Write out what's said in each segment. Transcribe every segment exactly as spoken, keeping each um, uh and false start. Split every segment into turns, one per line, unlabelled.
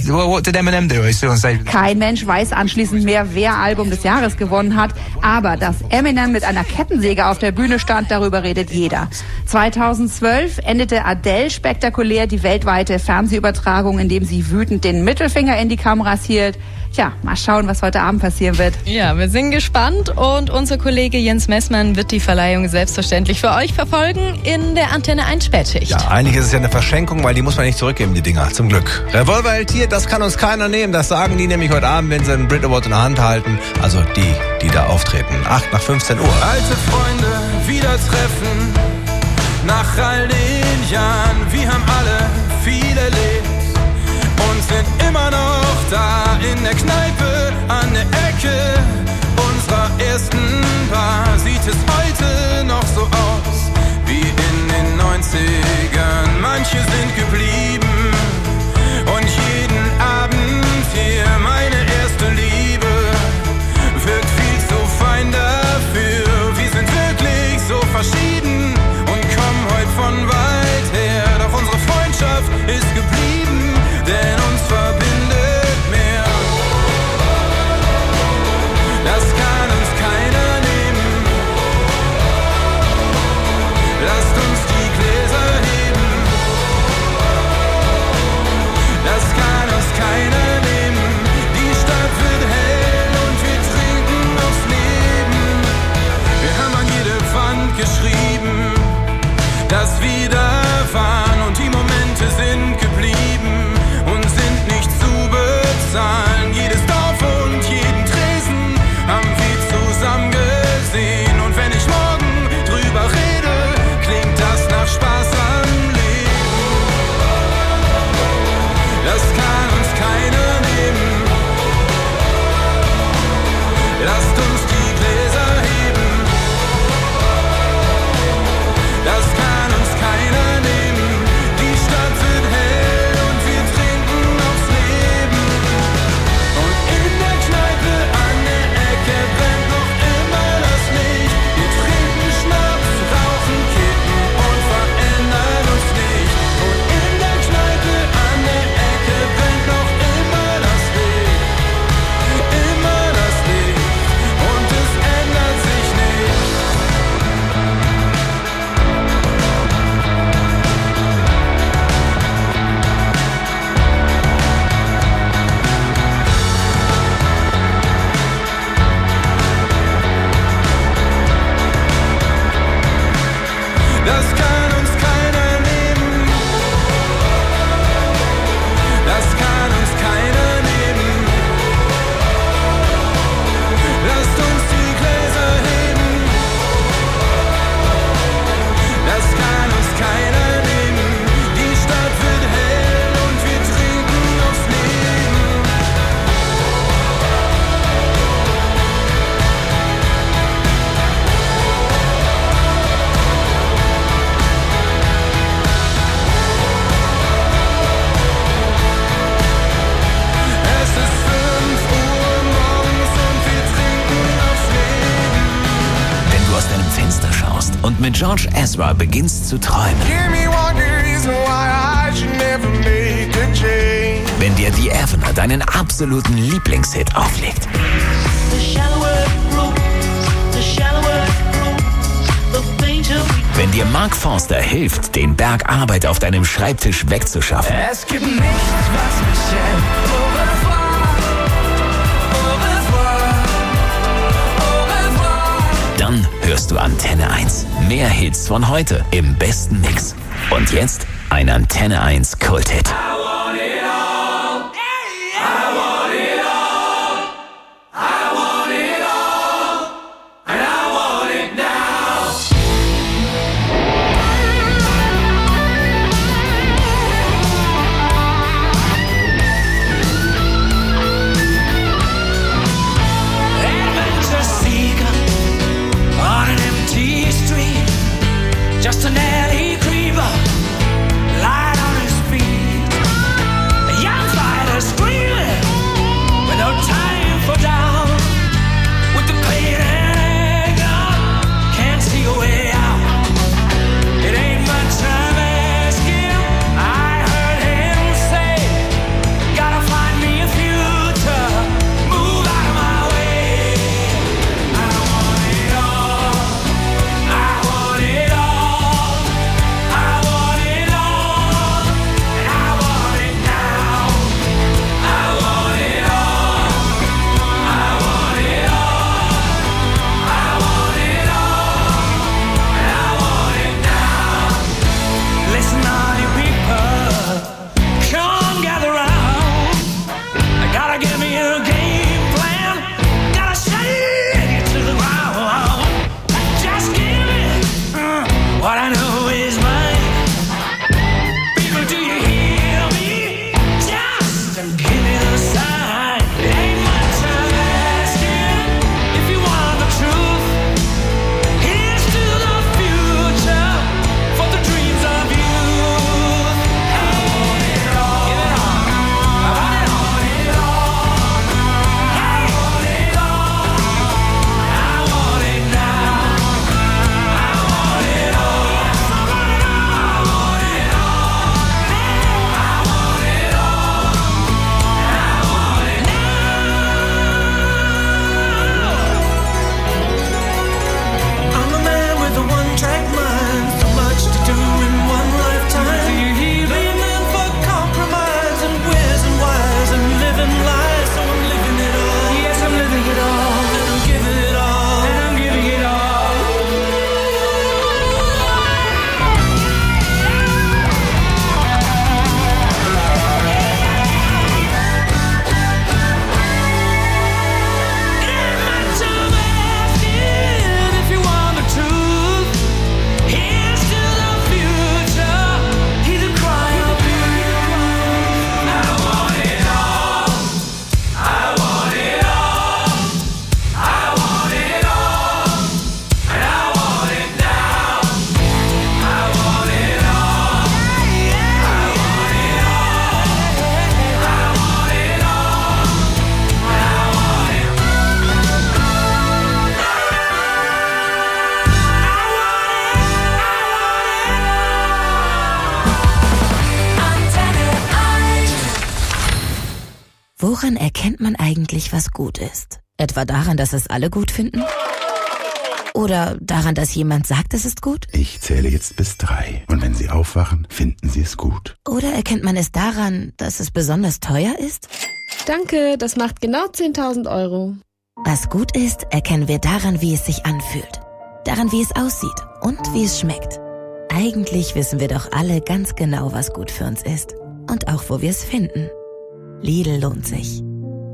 What did Eminem do? He's still on stage.
Kein Mensch weiß anschließend mehr, wer Album des Jahres gewonnen hat. Aber dass Eminem mit einer Kettensäge auf der Bühne stand, darüber redet jeder. zweitausendzwölf endete Adele spektakulär die weltweite Fernsehübertragung, indem sie wütend den Mittelfinger in die Kameras hielt. Tja, mal schauen, was heute Abend passieren wird.
Ja, wir sind gespannt und unser Kollege Jens Messmann wird die Verleihung selbstverständlich für euch verfolgen in der Antenne eins Spätschicht.
Ja, eigentlich ist es ja eine Verschenkung, weil die muss man nicht zurückgeben, die Dinger, zum Glück. Revolver hält hier, das kann uns keiner nehmen, das sagen die nämlich heute Abend, wenn sie einen Brit Award in der Hand halten. Also die, die da auftreten. acht nach fünfzehn Uhr.
Alte Freunde wieder treffen, nach all den Jahren, wir haben alle viel erlebt und sind immer noch da in der Kneipe an der Ecke unserer ersten Bar. Sieht es heute noch so aus wie in den neunzigern. Manche sind geblieben und jeden Abend hier meine erste Liebe wirkt viel zu fein dafür. Wir sind wirklich so verschieden und kommen heute von weit her. Doch unsere Freundschaft ist geblieben, denn uns verbindet mehr. Das kann uns keiner nehmen. Lasst uns die Gläser heben. Das kann uns keiner nehmen. Die Stadt wird hell und wir trinken aufs Leben. Wir haben an jede Wand geschrieben, dass wir da waren und die Momente sind geblieben und sind nicht zu bezahlen. Jedes Dorf und jeden Tresen haben wir zusammen gesehen. Und wenn ich morgen drüber rede, klingt das nach Spaß am Leben. Das kann uns keiner nehmen. Lasst uns die Gläser heben. Das kann uns keiner nehmen. Die Stadt wird hell und wir trinken aufs Leben. Und in der Kneipe an der Ecke brennt noch immer das Licht. Wir trinken Schnaps, rauchen Kippen und verändern uns nicht. Und in der Kneipe an der Ecke brennt noch immer das Licht. Immer das Licht. Und es ändert sich nicht. Das kann uns keiner nehmen. Das kann uns keiner nehmen. Lasst uns die Gläser heben. Das kann uns keiner nehmen. Die Stadt wird hell und wir trinken aufs Leben. Es ist fünf Uhr morgens und wir trinken aufs Leben.
Wenn du aus deinem Fenster schaust und mit George Ezra beginnst zu träumen.
Give me one good reason why I should never make a change.
Wenn dir The Evener deinen absoluten Lieblingshit auflegt. Wenn dir Mark Forster hilft, den Berg Arbeit auf deinem Schreibtisch wegzuschaffen.
Es gibt nichts, was mich hält. Au revoir, au revoir, au revoir.
Dann hörst du Antenne eins. Mehr Hits von heute im besten Mix. Und jetzt ein Antenne eins Kulthit.
Adventure seeker on an empty street, just an alley creeper, light on his feet.
Woran erkennt man eigentlich, was gut ist? Etwa daran, dass es alle gut finden? Oder daran, dass jemand sagt, es ist gut?
Ich zähle jetzt bis drei. Und wenn Sie aufwachen, finden Sie es gut.
Oder erkennt man es daran, dass es besonders teuer ist?
Danke, das macht genau zehntausend Euro.
Was gut ist, erkennen wir daran, wie es sich anfühlt. Daran, wie es aussieht und wie es schmeckt. Eigentlich wissen wir doch alle ganz genau, was gut für uns ist. Und auch, wo wir es finden. Lidl lohnt sich.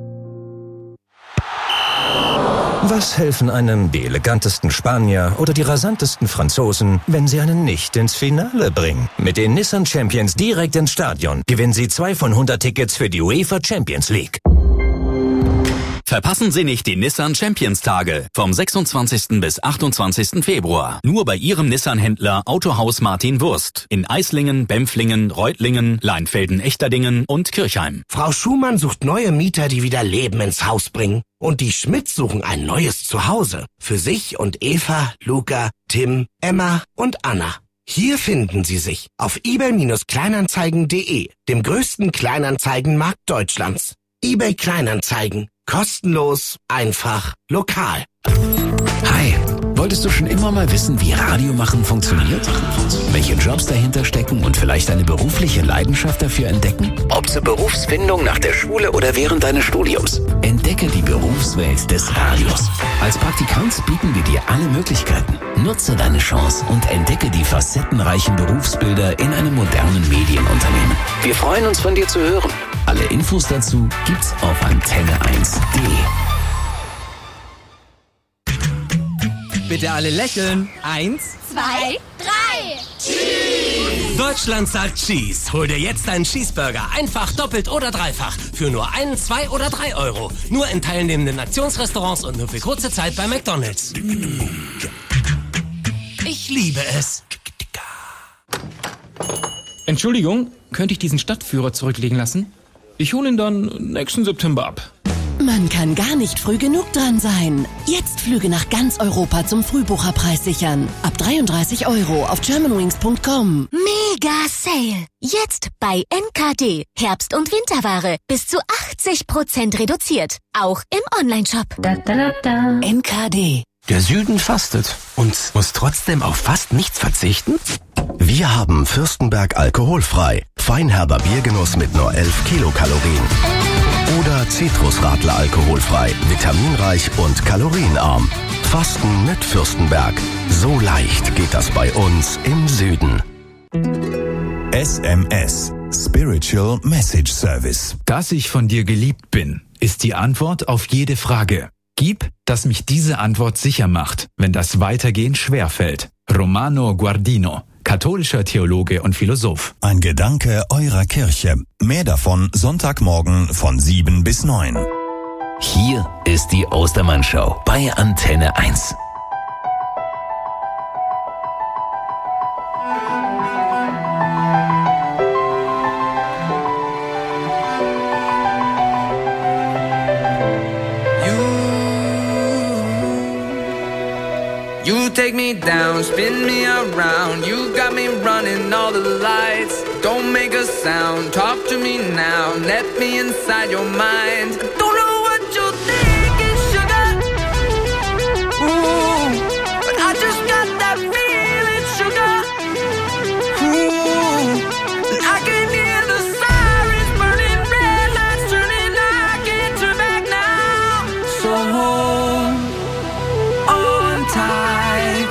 Was helfen einem die elegantesten Spanier oder die rasantesten Franzosen, wenn sie einen nicht ins Finale bringen? Mit den Nissan Champions direkt ins Stadion gewinnen Sie zwei von hundert Tickets für die UEFA Champions League.
Verpassen Sie nicht die Nissan Champions Tage vom sechsundzwanzigsten bis achtundzwanzigsten Februar. Nur bei Ihrem Nissan-Händler Autohaus Martin Wurst in Eislingen, Bempflingen, Reutlingen, Leinfelden-Echterdingen und Kirchheim.
Frau Schumann sucht neue Mieter, die wieder Leben ins Haus bringen. Und die Schmidts suchen ein neues Zuhause. Für sich und Eva, Luca, Tim, Emma und Anna. Hier finden Sie sich auf ebay Kleinanzeigen punkt de, dem größten Kleinanzeigenmarkt Deutschlands. eBay Kleinanzeigen. Kostenlos, einfach, lokal.
Hi, wolltest du schon immer mal wissen, wie Radio machen funktioniert? Welche Jobs dahinter stecken und vielleicht eine berufliche Leidenschaft dafür entdecken? Ob zur Berufsfindung nach der Schule oder während deines Studiums. Entdecke die Berufswelt des Radios. Als Praktikant bieten wir dir alle Möglichkeiten. Nutze deine Chance und entdecke die facettenreichen Berufsbilder in einem modernen Medienunternehmen. Wir freuen uns, von dir zu hören. Alle Infos dazu gibt's auf antenne eins punkt de.
Bitte alle lächeln. Eins,
zwei, drei.
Cheese! Deutschland sagt Cheese. Hol dir jetzt einen Cheeseburger. Einfach, doppelt oder dreifach. Für nur ein, zwei oder drei Euro. Nur in teilnehmenden Nationsrestaurants und nur für kurze Zeit bei McDonald's. Ich liebe es.
Entschuldigung, könnte ich diesen Stadtführer zurücklegen lassen? Ich hole ihn dann nächsten September ab.
Man kann gar nicht früh genug dran sein. Jetzt Flüge nach ganz Europa zum Frühbucherpreis sichern. Ab dreiunddreißig Euro auf germanwings punkt com.
Mega Sale. Jetzt bei N K D. Herbst- und Winterware. Bis zu achtzig Prozent reduziert. Auch im Onlineshop. Da, da, da, da.
N K D.
Der Süden fastet und muss trotzdem auf fast nichts verzichten?
Wir haben Fürstenberg alkoholfrei. Feinherber Biergenuss mit nur elf Kilokalorien. Oder Zitrusradler alkoholfrei, vitaminreich und kalorienarm. Fasten mit Fürstenberg. So leicht geht das bei uns im Süden.
S M S. Spiritual Message Service.
Dass ich von dir geliebt bin, ist die Antwort auf jede Frage. Gib, dass mich diese Antwort sicher macht, wenn das Weitergehen schwerfällt. Romano Guardino, katholischer Theologe und Philosoph.
Ein Gedanke eurer Kirche. Mehr davon Sonntagmorgen von sieben bis neun.
Hier ist die Ostermann-Show bei Antenne eins.
You take me down, spin me around. You got me running all the lights. Don't make a sound, talk to me now. Let me inside your mind. Don't know what you're thinking, sugar. Ooh, but I just got that feeling, sugar. Ooh, and I can hear the sirens burning, red lights turning. I can't turn back now. So hold on tight.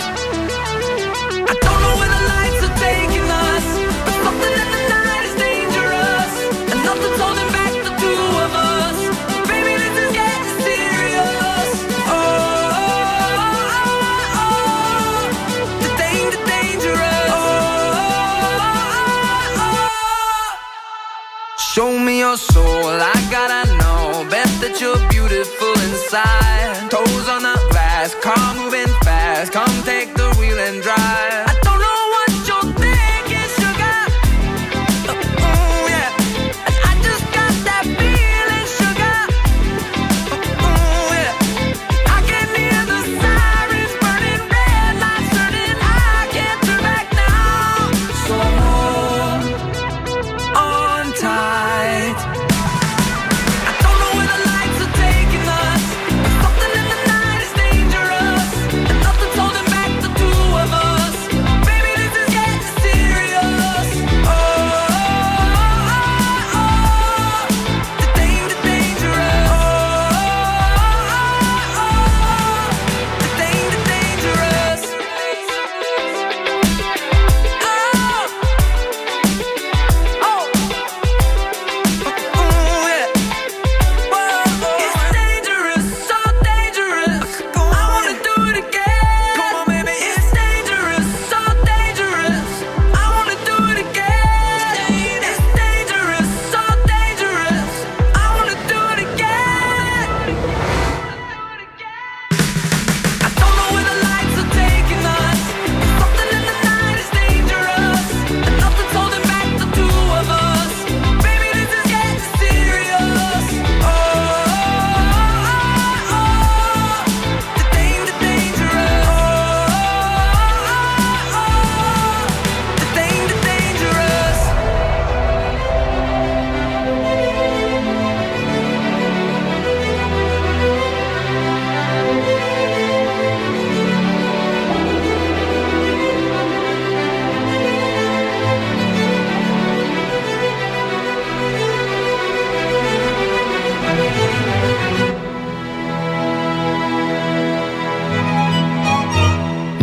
Show me your soul, I gotta know. Bet that you're beautiful inside. Toes on the glass, car moving fast. Come take the wheel and drive. I don't know what you're thinking, sugar. Uh, ooh, yeah. And I just got that feeling, sugar. Uh, ooh, yeah. I can hear the sirens burning, red lights turning. I can't turn back now. So hold on tight. I don't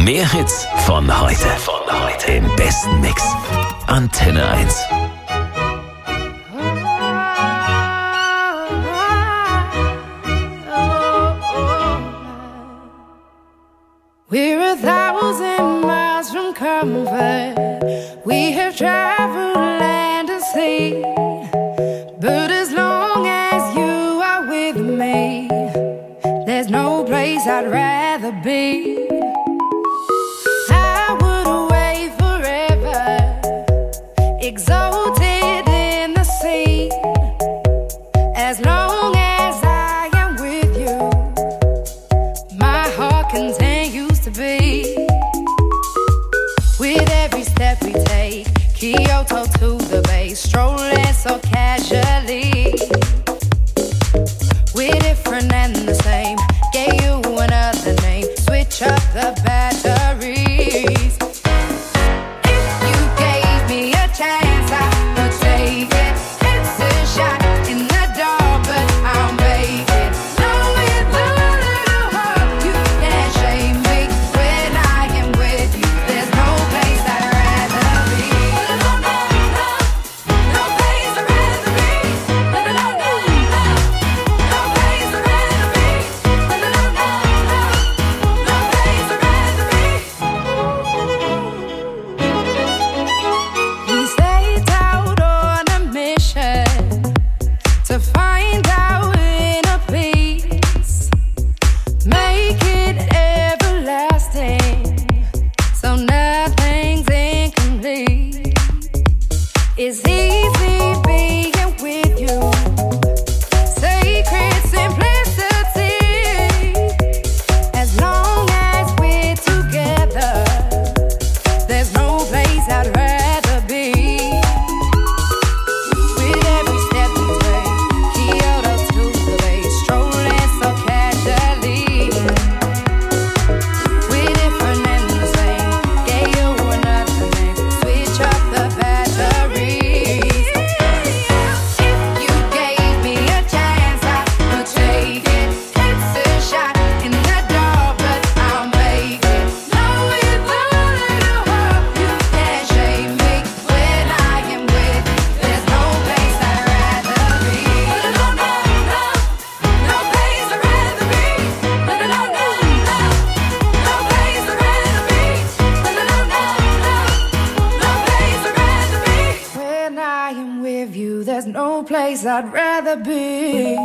Mehr Hits von heute. Von heute. Im besten Mix. Antenne eins.
We're a thousand miles from comfort. We have traveled land and sea. But as long as you are with me, there's no place I'd rather be. I would away forever, exalted in the sea. As long as I am with you, my heart continues to beat. With every step we take, Kyoto to the bay, strolling so casually. We're different and the same, gave you another name, switch up the batteries. If you gave me a chance, I would take it. It's a shot in the dark, but I'll make it. Know with a little hope, you can't shame me. When I am with you, there's no place I'd rather be. No, no, no, no place I'd rather be. No, no, no, no, no place I'd rather be. No, no, no, no, no place I'd rather be. We set out on a mission to find our inner peace, make it everlasting, so nothing's incomplete. It's easy being with you, sacred simplicity. As long as we're together, there's no place I'd rather be. With every step we take, Kyoto to the bay, strolling so casually. We're different and the same, gave you another name, switch up the batteries. If you gave me a chance, I would take it. It's a shot in the dark, but I'll make it. Know with a little hope, you can't shame me. When I am with you, there's no place I'd rather be. No, no, no, no place I'd rather be. No, no, no, no, no place I'd rather be. No, no, no, no, no place I'd rather be. When I am with you, there's no place I'd rather be.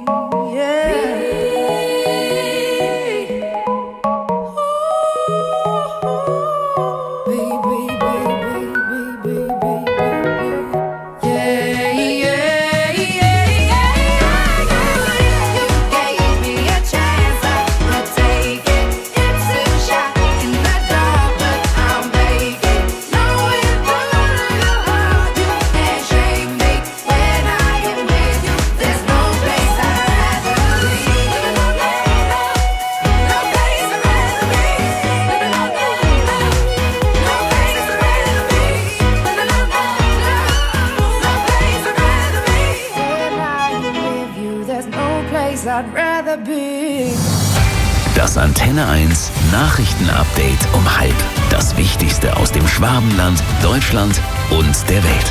I'd rather be.
Das Antenne eins Nachrichtenupdate um halb. Das Wichtigste aus dem Schwabenland, Deutschland und der Welt.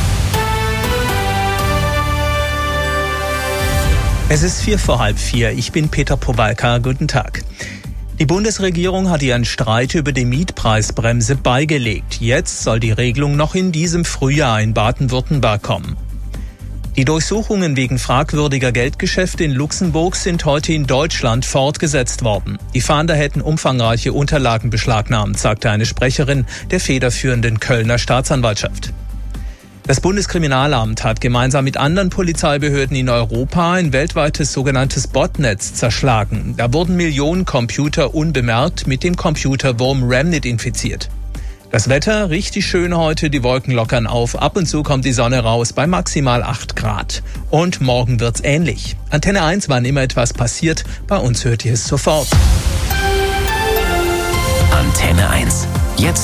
Es ist vier vor halb vier. Ich bin Peter Powalka. Guten Tag. Die Bundesregierung hat ihren Streit über die Mietpreisbremse beigelegt. Jetzt soll die Regelung noch in diesem Frühjahr in Baden-Württemberg kommen. Die Durchsuchungen wegen fragwürdiger Geldgeschäfte in Luxemburg sind heute in Deutschland fortgesetzt worden. Die Fahnder hätten umfangreiche Unterlagen beschlagnahmt, sagte eine Sprecherin der federführenden Kölner Staatsanwaltschaft. Das Bundeskriminalamt hat gemeinsam mit anderen Polizeibehörden in Europa ein weltweites sogenanntes Botnetz zerschlagen. Da wurden Millionen Computer unbemerkt mit dem Computerwurm Remnant infiziert. Das Wetter richtig schön heute, die Wolken lockern auf, ab und zu kommt die Sonne raus bei maximal acht Grad. Und morgen wird's ähnlich. Antenne eins, wann immer etwas passiert, bei uns hört ihr es sofort.
Antenne eins. Jetzt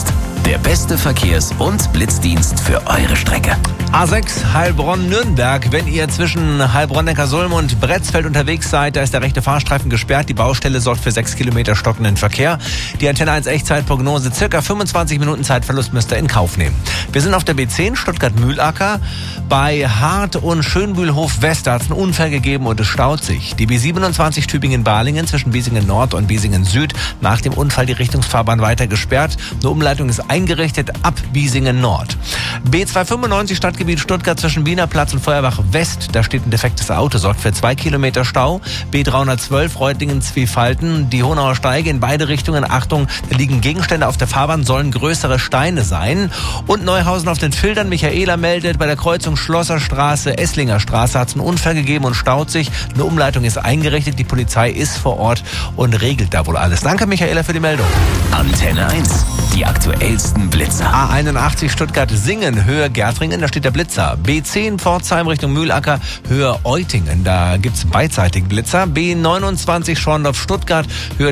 Der beste Verkehrs- und Blitzdienst für eure Strecke.
A sechs Heilbronn-Nürnberg. Wenn ihr zwischen Heilbronn-Neckarsulm und Bretzfeld unterwegs seid, da ist der rechte Fahrstreifen gesperrt. Die Baustelle sorgt für sechs Kilometer stockenden Verkehr. Die Antenne eins Echtzeitprognose, circa fünfundzwanzig Minuten Zeitverlust müsst ihr in Kauf nehmen. Wir sind auf der B zehn Stuttgart-Mühlacker. Bei Hart und Schönbühlhof West, da hat es einen Unfall gegeben und es staut sich. Die B siebenundzwanzig Tübingen-Balingen zwischen Biesingen Nord und Biesingen Süd. Nach dem Unfall die Richtungsfahrbahn weiter gesperrt. Eine Umleitung ist eingerichtet ab Biesingen Nord. B zweihundertfünfundneunzig Stadtgebiet Stuttgart zwischen Wiener Platz und Feuerbach West. Da steht ein defektes Auto, sorgt für zwei Kilometer Stau. B dreihundertzwölf Reutlingen-Zwiefalten. Die Honauer Steige in beide Richtungen. Achtung, da liegen Gegenstände auf der Fahrbahn, sollen größere Steine sein. Und Neuhausen auf den Filtern. Michaela meldet, bei der Kreuzung Schlosserstraße, Esslinger Straße hat es einen Unfall gegeben und staut sich. Eine Umleitung ist eingerichtet. Die Polizei ist vor Ort und regelt da wohl alles. Danke, Michaela, für die Meldung.
Antenne eins. Die aktuellsten Blitzer.
A einundachtzig Stuttgart-Singen, Höhe Gärtringen, da steht der Blitzer. B zehn Pforzheim Richtung Mühlacker, Höhe Eutingen, da gibt's beidseitigen Blitzer. B neunundzwanzig Schorndorf Stuttgart, Höhe